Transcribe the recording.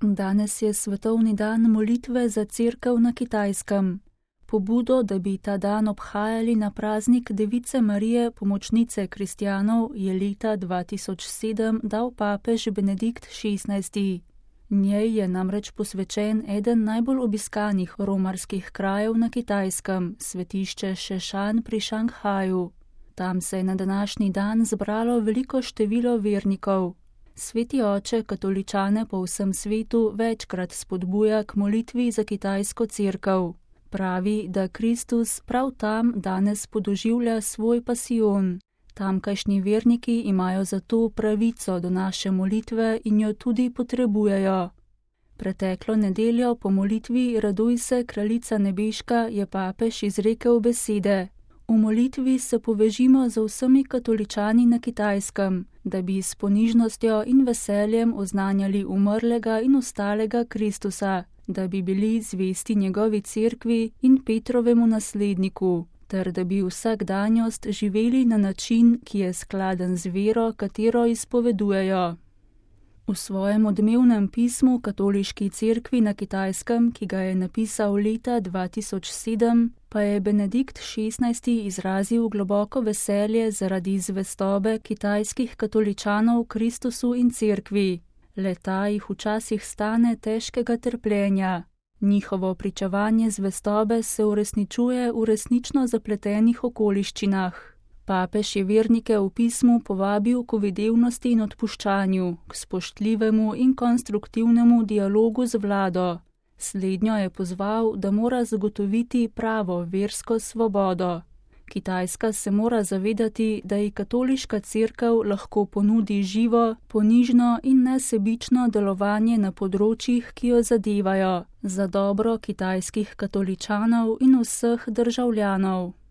Danes je svetovni dan molitve za cerkev na Kitajskem. Pobudo, da bi ta dan obhajali na praznik Device Marije, pomočnice kristjanov, je leta 2007 dal papež Benedikt XVI. Njej je namreč posvečen eden najbolj obiskanih romarskih krajev na Kitajskem, svetišče Šešan pri Šanghaju. Tam se je na današnji dan zbralo veliko število vernikov. Sveti oče katoličane po vsem svetu večkrat spodbuja k molitvi za kitajsko cerkev. Pravi, da Kristus prav tam danes podoživlja svoj pasijon. Tamkajšnji verniki imajo zato pravico do naše molitve in jo tudi potrebujejo. Preteklo nedeljo po molitvi Raduj se, kraljica nebeška, je papež izrekel besede: V molitvi se povežimo z vsemi katoličani na Kitajskem, da bi s ponižnostjo in veseljem oznanjali umrlega in ostalega Kristusa, da bi bili zvesti njegovi cerkvi in Petrovemu nasledniku, ter da bi vsakdanjost živeli na način, ki je skladen z vero, katero izpovedujejo. V svojem odmevnem pismu katoliški cerkvi na Kitajskem, ki ga je napisal leta 2007, pa je Benedikt XVI. Izrazil globoko veselje zaradi zvestobe kitajskih katoličanov Kristusu in cerkvi. Le-ta jih včasih stane težkega trpljenja. Njihovo pričevanje zvestobe se uresničuje v resnično zapletenih okoliščinah. Papež je vernike v pismu povabil k uvidevnosti in odpuščanju, k spoštljivemu in konstruktivnemu dialogu z vlado. Slednjo je pozval, da mora zagotoviti pravo versko svobodo. Kitajska se mora zavedati, da ji katoliška cerkev lahko ponudi živo, ponižno in nesebično delovanje na področjih, ki jo zadevajo, za dobro kitajskih katoličanov in vseh državljanov.